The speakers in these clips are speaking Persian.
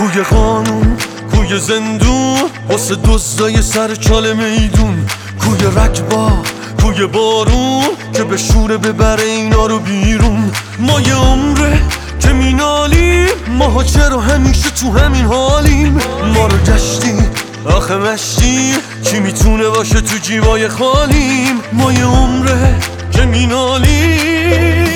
کوی قانون، کوی زندون، واسه دزدای سر چال میدون. کوی رکبا، کوی بارون که به شوره ببره اینا رو بیرون. ما یه عمره که مینالیم، ماها چرا همیشه تو همین حالیم؟ ما رو گشتیم آخه مشتیم، کی میتونه باشه تو جیبای خالیم؟ ما یه عمره که مینالیم،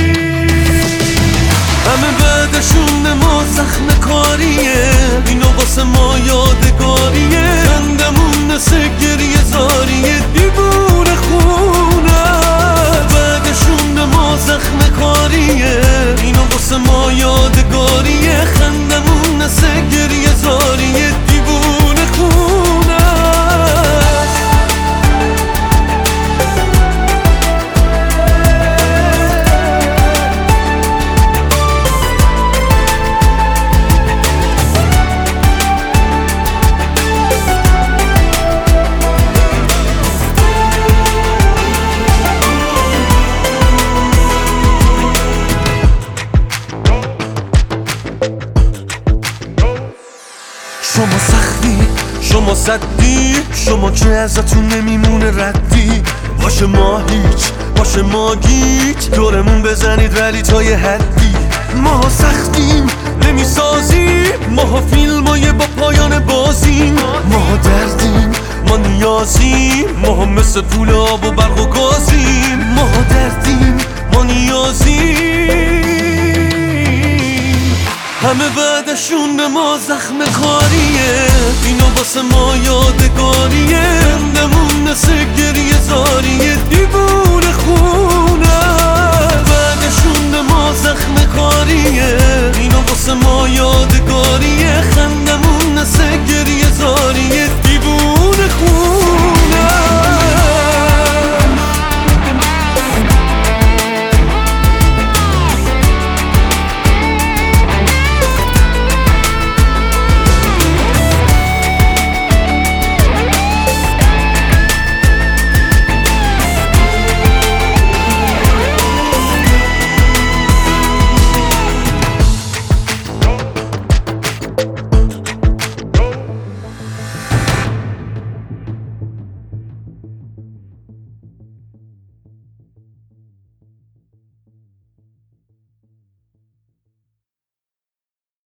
همه بعدشون ما زخم کاریه، اینو واسه ما یادگاریه. خندمون نسه گریه زاریه، دیوونه خونه. بعدشون ما زخم کاریه، اینو واسه ما یادگاریه. خندمون نسه گریه زاریه، دیوونه خونه. شما سختی، شما صدی، شما که ازتون نمیمونه ردی. باشه ما هیچ، باشه ما گیج، دورمون بزنید ولی تا یه حدی. ما سختیم نمیسازیم، ما فیلمای با پایان بازیم. ما دردیم، ما نیازیم، ما مثل پول آب و برق و گازیم. ما دردیم، ما نیازیم، همه بعدشون به ما زخم کاریه، اینو واسه ما یادگاریه. خندمون نسه گریه زاریه، دیوونه خونه. بعدشون به ما زخم کاریه، اینو واسه ما یادگاریه.